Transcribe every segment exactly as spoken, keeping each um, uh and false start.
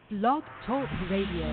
Blog Talk Radio.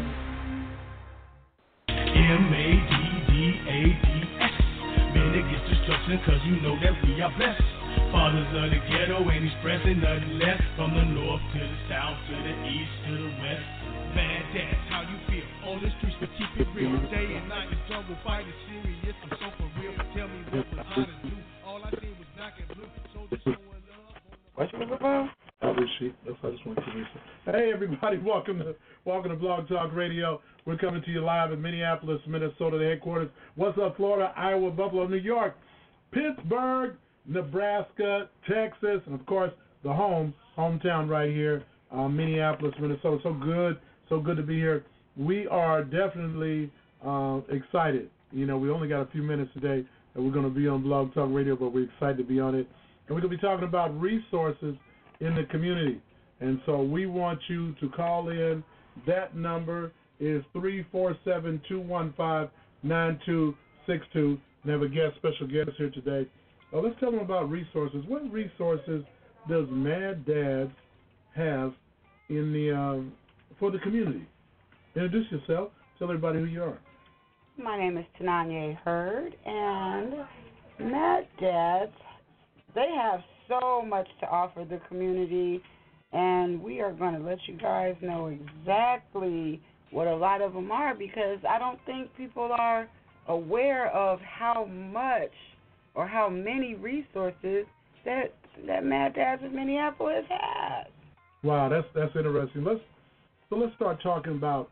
M A D D A D S. Men that get destruction cause you know that we are blessed. Fathers of the ghetto ain't expressing nothing less. From the north to the south to the east to the west. Man, that's how you feel. On the streets but keep it real. Day and night the struggle fight is serious. I'm so for real. Tell me what was hard to do. All I did was knock and blue. So the showing love. What's your name? Albert Sheep. That's how I just want to use it. Hey everybody, welcome to welcome to Blog Talk Radio. We're coming to you live in Minneapolis, Minnesota, the headquarters. What's up, Florida, Iowa, Buffalo, New York, Pittsburgh, Nebraska, Texas, and of course the home, hometown right here, uh, Minneapolis, Minnesota. So good, so good to be here. We are definitely uh, excited. You know, we only got a few minutes today, and we're going to be on Blog Talk Radio, but we're excited to be on it. And we're going to be talking about resources in the community. And so we want you to call in. That number is three four seven, two one five, nine two six two. We have a guest, special guest here today. Uh, let's tell them about resources. What resources does Mad Dads have in the um, for the community? Introduce yourself. Tell everybody who you are. My name is Tananya Hurd, and Mad Dads, they have so much to offer the community, and we are going to let you guys know exactly what a lot of them are, because I don't think people are aware of how much or how many resources that that Mad Dads of Minneapolis has. Wow, that's that's interesting. Let's so let's start talking about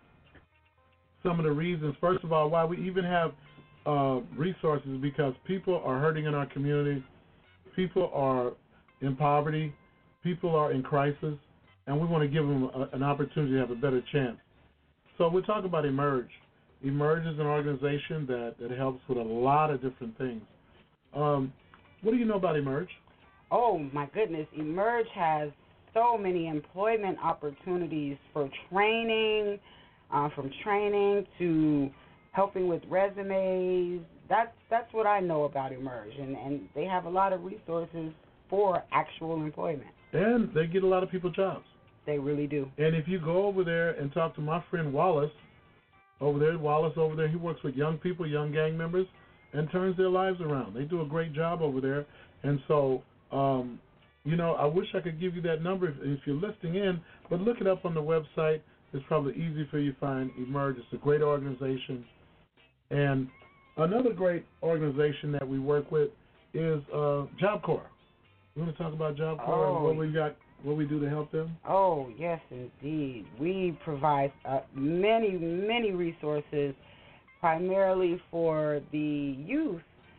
some of the reasons. First of all, why we even have uh, resources, because people are hurting in our community. People are in poverty. People are in crisis, and we want to give them a, an opportunity to have a better chance. So we're talking about Emerge. Emerge is an organization that, that helps with a lot of different things. Um, what do you know about Emerge? Oh, my goodness. Emerge has so many employment opportunities for training, uh, from training to helping with resumes. That's that's what I know about Emerge, and, and they have a lot of resources for actual employment. And they get a lot of people jobs. They really do. And if you go over there and talk to my friend Wallace, over there, Wallace over there, he works with young people, young gang members, and turns their lives around. They do a great job over there. And so, um, you know, I wish I could give you that number if, if you're listening in, but look it up on the website. It's probably easy for you to find Emerge. It's a great organization. And another great organization that we work with is uh, Job Corps. You want to talk about Job Corps oh. and what we got, what we do to help them? Oh, yes, indeed. We provide uh, many, many resources, primarily for the youth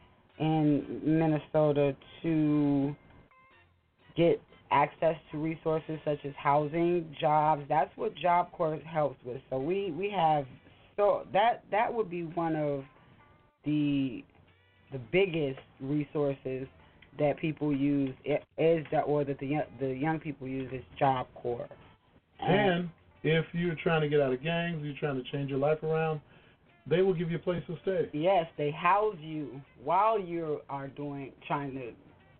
in Minnesota to get access to resources such as housing, jobs. That's what Job Corps helps with. So we, we have so that that would be one of the the biggest resources that people use is that, or that the the young people use is Job Corps. And, and if you're trying to get out of gangs, you're trying to change your life around, they will give you a place to stay. Yes, they house you while you are doing trying to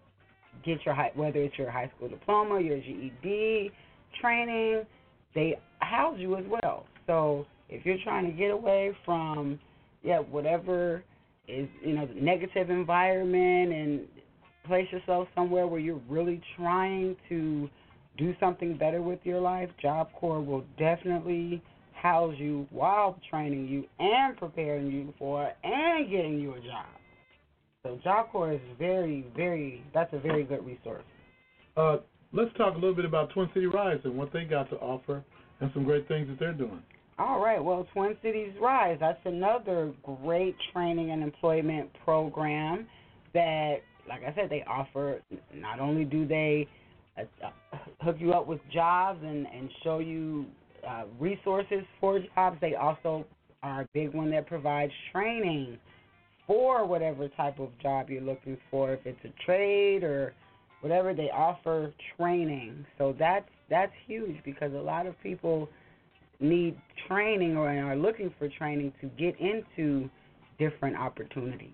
get your high, whether it's your high school diploma, your G E D training, they house you as well. So if you're trying to get away from yeah whatever is, you know, the negative environment, and place yourself somewhere where you're really trying to do something better with your life, Job Corps will definitely house you while training you and preparing you for and getting you a job. So Job Corps is very, very, that's a very good resource. Uh, let's talk a little bit about Twin City Rise and what they got to offer and some great things that they're doing. All right. Well, Twin Cities Rise, that's another great training and employment program that, like I said, they offer. Not only do they uh, hook you up with jobs and, and show you uh, resources for jobs, they also are a big one that provides training for whatever type of job you're looking for. If it's a trade or whatever, they offer training. So that's that's huge, because a lot of people need training or are looking for training to get into different opportunities.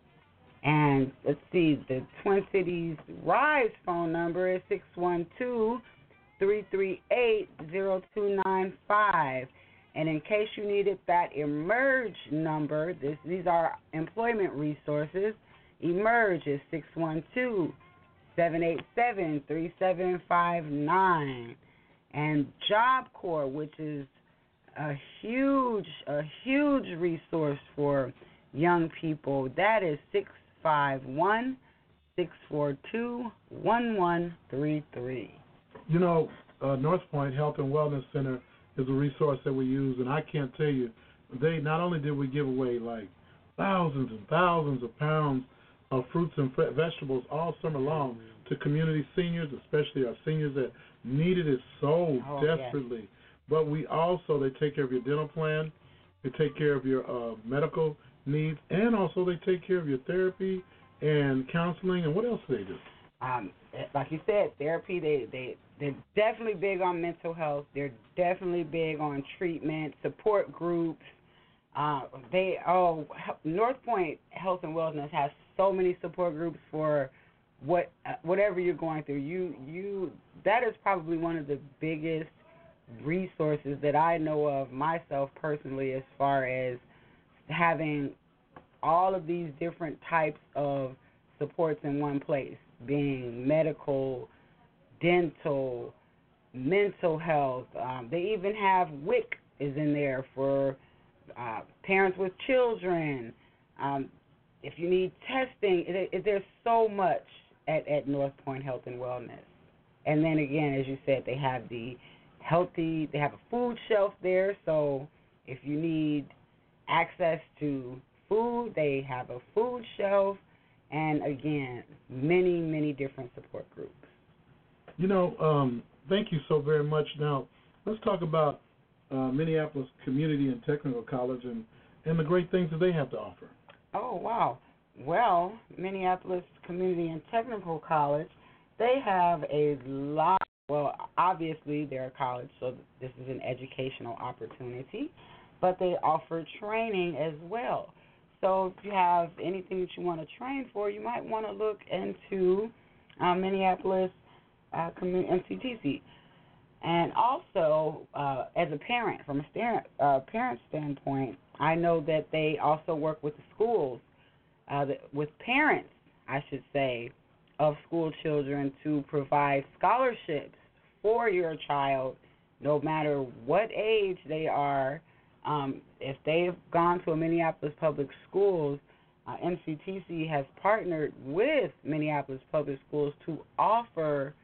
And let's see, the Twin Cities Rise phone number is six one two, three three eight, zero zero two nine five. And in case you needed that Emerge number, this, these are employment resources. Emerge is six one two, seven eight seven, three seven five nine. And Job Corps, which is a huge, a huge resource for young people, that is six five one, six four two, one one three three. You know, uh, North Point Health and Wellness Center is a resource that we use, and I can't tell you, they not only did we give away like thousands and thousands of pounds of fruits and vegetables all summer long to community seniors, especially our seniors that needed it so oh, desperately. Yes. But we also, they take care of your dental plan, they take care of your uh, medical needs, and also they take care of your therapy and counseling, and what else do they do? Um, like you said, therapy, they, they, they're definitely big on mental health. They're definitely big on treatment, support groups. Uh, they oh, North Point Health and Wellness has so many support groups for what uh, whatever you're going through. You you that is probably one of the biggest resources that I know of myself personally, as far as having all of these different types of supports in one place, being medical, dental, mental health. Um, they even have W I C is in there for uh, parents with children. Um, if you need testing, it, it, there's so much at, at North Point Health and Wellness. And then again, as you said, they have the healthy, they have a food shelf there, so if you need access to food, they have a food shelf, and again, many, many different support groups. You know, um, thank you so very much. Now, let's talk about uh, Minneapolis Community and Technical College and, and the great things that they have to offer. Oh, wow. Well, Minneapolis Community and Technical College, they have a lot. Well, obviously, they're a college, so this is an educational opportunity, but they offer training as well. So if you have anything that you want to train for, you might want to look into uh, Minneapolis uh, M C T C. And also, uh, as a parent, from a sta- uh, parent standpoint, I know that they also work with the schools, uh, the, with parents, I should say, of school children to provide scholarships for your child, no matter what age they are. Um, if they've gone to a Minneapolis Public Schools, uh, M C T C has partnered with Minneapolis Public Schools to offer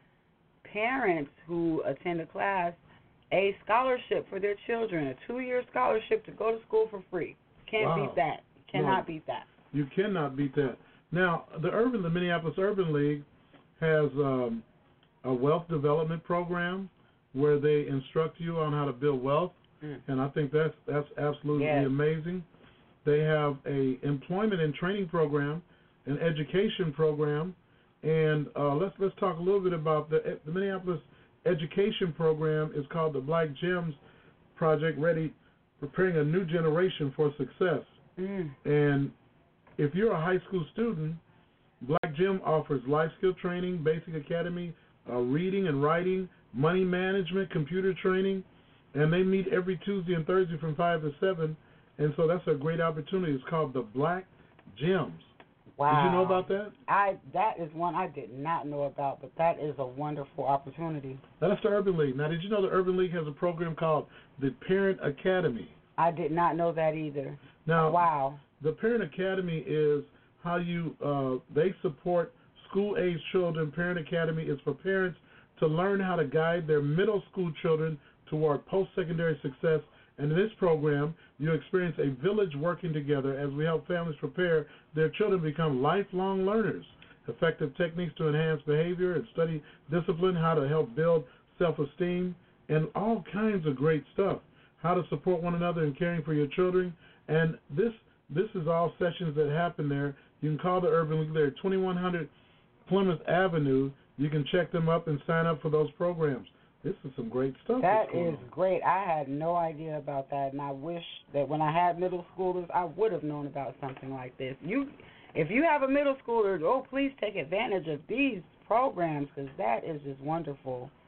parents who attend a class a scholarship for their children, a two-year scholarship to go to school for free. Can't wow. beat that. Cannot no, beat that. You cannot beat that. Now, the urban, the Minneapolis Urban League has um, a wealth development program where they instruct you on how to build wealth, mm. and I think that's that's absolutely yes. amazing. They have a employment and training program, an education program, and uh, let's let's talk a little bit about the the Minneapolis education program. Is called the Black Gems Project, ready, preparing a new generation for success. Mm. And if you're a high school student, Black Gem offers life skill training, basic academy, uh, reading and writing, money management, computer training, and they meet every Tuesday and Thursday from five to seven, and so that's a great opportunity. It's called the Black Gems. Wow. Did you know about that? I That is one I did not know about, but that is a wonderful opportunity. That's the Urban League. Now, did you know the Urban League has a program called the Parent Academy? I did not know that either. Now, wow. The Parent Academy is how you, uh, they support school-age children. Parent Academy is for parents to learn how to guide their middle school children toward post-secondary success. And in this program, you experience a village working together as we help families prepare their children to become lifelong learners. Effective techniques to enhance behavior and study discipline, how to help build self-esteem, and all kinds of great stuff. How to support one another in caring for your children. And this this is all sessions that happen there. You can call the Urban League there at twenty-one hundred Plymouth Avenue. You can check them up and sign up for those programs. This is some great stuff. That is on. great. I had no idea about that, and I wish that when I had middle schoolers, I would have known about something like this. You, if you have a middle schooler, oh, please take advantage of these programs because that is just wonderful.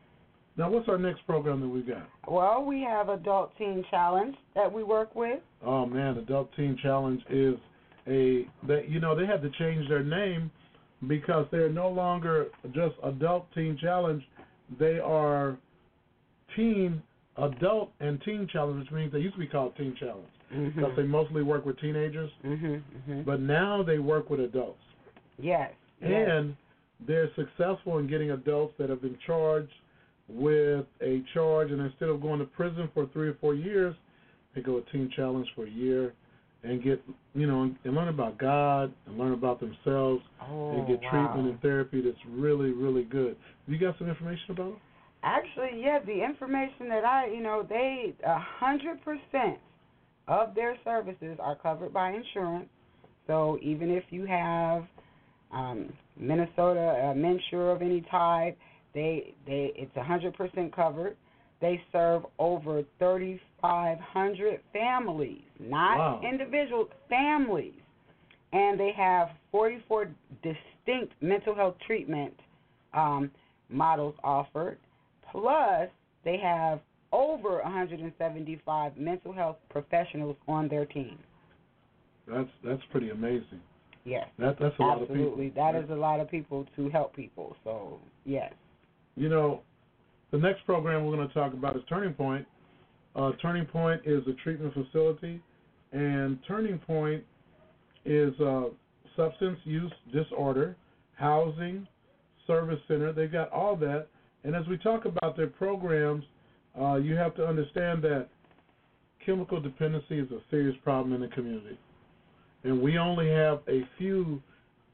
Now, what's our next program that we got? Well, we have Adult Teen Challenge that we work with. Oh, man, Adult Teen Challenge is a, they, you know, they had to change their name because they're no longer just Adult Teen Challenge. They are Teen, Adult and Teen Challenge, which means they used to be called Teen Challenge Mm-hmm. because they mostly work with teenagers. Mm-hmm. Mm-hmm. But now they work with adults. Yes. And yes. they're successful in getting adults that have been charged with a charge, and instead of going to prison for three or four years, they go a Teen Challenge for a year and get, you know, and learn about God and learn about themselves oh, and get wow. treatment and therapy that's really, really good. You got some information about it? Actually, yeah, the information that I, you know, they, a hundred percent of their services are covered by insurance. So even if you have um, Minnesota uh, MNsure of any type, they, they, it's a hundred percent covered. They serve over thirty-five hundred families, not wow. individual families, and they have forty-four distinct mental health treatment um, models offered. Plus, they have over one hundred seventy-five mental health professionals on their team. That's that's pretty amazing. Yes. That that's a absolutely. lot of people. Absolutely. That is a lot of people to help people. So, yes. You know, the next program we're going to talk about is Turning Point. Uh, Turning Point is a treatment facility, and Turning Point is a substance use disorder, housing, service center. They've got all that. And as we talk about their programs, uh, you have to understand that chemical dependency is a serious problem in the community. And we only have a few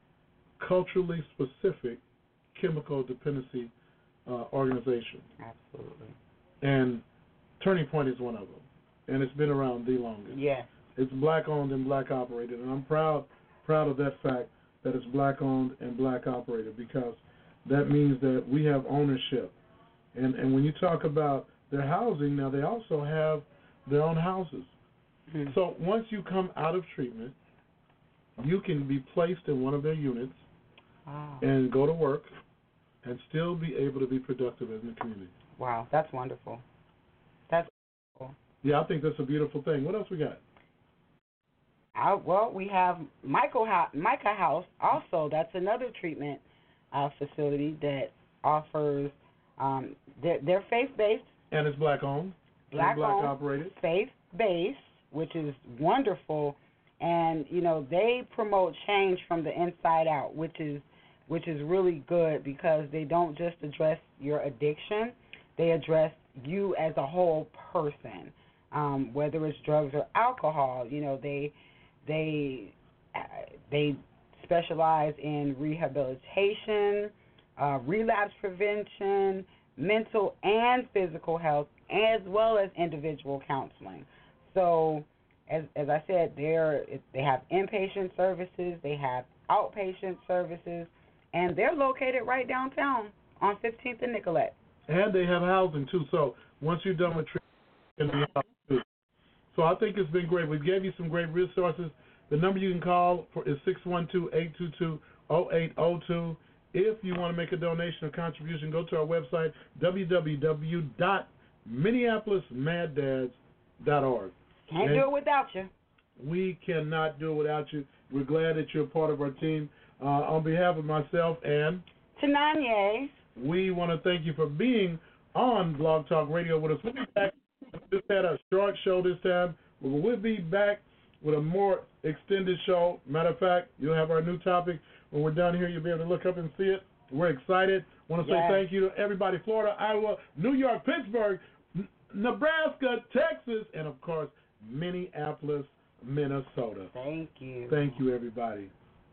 culturally specific chemical dependency uh, organizations. Absolutely. And Turning Point is one of them. And it's been around the longest. Yes. It's black owned and black operated. And I'm proud proud of that fact that it's black owned and black operated, because that means that we have ownership. And and when you talk about their housing, now they also have their own houses. Mm-hmm. So once you come out of treatment, you can be placed in one of their units wow. and go to work and still be able to be productive in the community. Wow, that's wonderful. That's wonderful. Yeah, I think that's a beautiful thing. What else we got? I, well, we have Michael ha- Micah House also. That's another treatment uh, facility that offers, um, they're, they're faith-based. And it's black-owned. Black, and black owned, operated. Faith-based, which is wonderful. And, you know, they promote change from the inside out, which is which is really good, because they don't just address your addiction. They address you as a whole person, um, whether it's drugs or alcohol. You know, they they uh, they specialize in rehabilitation, uh, relapse prevention, mental and physical health, as well as individual counseling. So, as as I said, they're, they have inpatient services, they have outpatient services, and they're located right downtown on fifteenth and Nicollet. And they have housing, too. So once you're done with treatment, you can be housed, too. So I think it's been great. We gave you some great resources. The number you can call for is six one two, eight two two, zero eight zero two. If you want to make a donation or contribution, go to our website, w w w dot minneapolis mad dads dot org. Can't and do it without you. We cannot do it without you. We're glad that you're a part of our team. Uh, on behalf of myself and Tananye, we want to thank you for being on Blog Talk Radio with us. We'll be back. We just had a short show this time. We'll be back with a more extended show. Matter of fact, you'll have our new topic. When we're done here, you'll be able to look up and see it. We're excited. Want to yes. say thank you to everybody, Florida, Iowa, New York, Pittsburgh, N- Nebraska, Texas, and, of course, Minneapolis, Minnesota. Thank you. Thank you, everybody.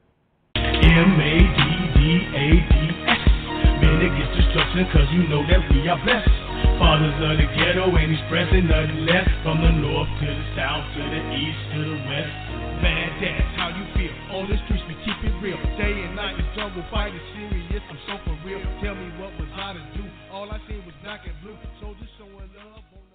M A D D A D S. Man, it gets destruction, cause you know that we are blessed. Fathers of the ghetto ain't expressing nothing less. From the north to the south, to the east, to the west. Man, that's how you feel. On the streets, we keep it real. Day and night, the struggle fight is serious. I'm so for real. Tell me what was how to do. All I seen was black and blue. Soldiers showing love on the